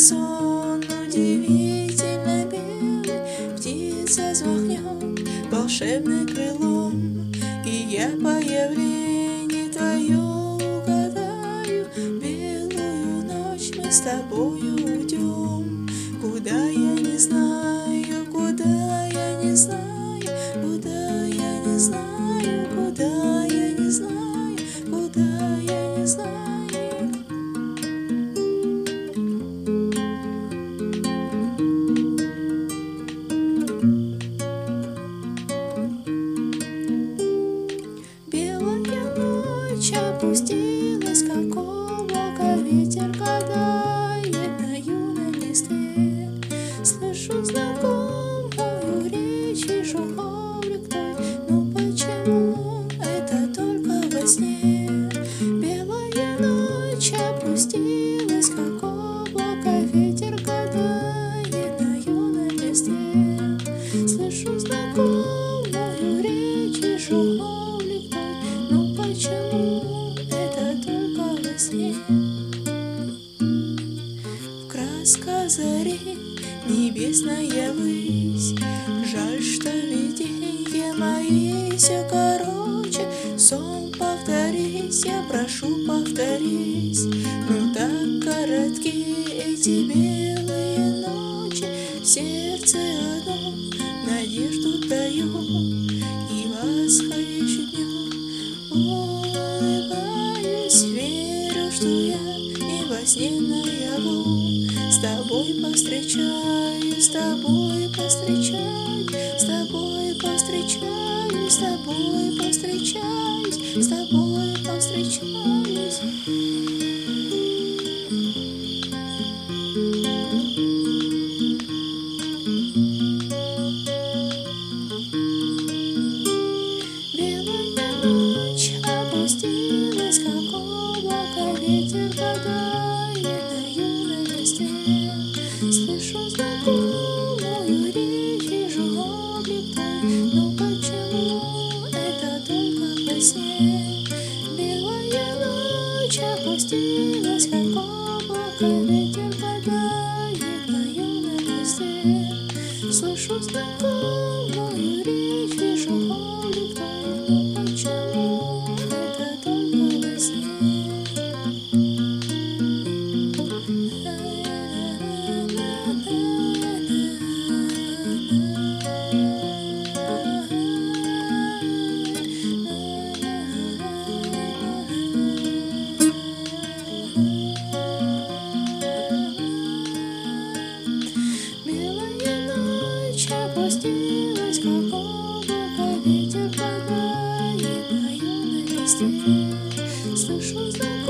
сон удивительно белый, птица взмахнет волшебным крылом, и я появление твое угадаю. Белую ночь мы с тобою уйдем, куда я не знаю, куда я не знаю, куда я не знаю, куда я не знаю, куда я не знаю. Опустилась, как облако, ветер гадает на юном листе. Слышу знакомую речь, вижу облик твой, но почему это только во сне? Белая ночь опустилась, как облако, ветер гадает на юном листе. Слышу знакомую речь, вижу облик твой, но почему в красках зари небесная высь. Жаль, что видения мои все короче. Сон, повторись, я прошу, повторись. Ну так коротки эти белые ночи. В сердце одно надежду даю и восходящий днем улыбаюсь, верю, что я и во сне наяву с тобой повстречаюсь, с тобой повстречаюсь, с тобой повстречаюсь, с тобой повстречаюсь, с тобой повстречаюсь. Опустилась, как облако, ветер гадает на юном листе. Слышу знакомую речь, вижу облик твой, но почему это только во сне? Белая ночь опустилась, как облако, ветер гадает на юном листе. Слышу знакомую речь, вижу облик твой, но почему опустилась, как облако, ветер гадает на юном листе. Слышу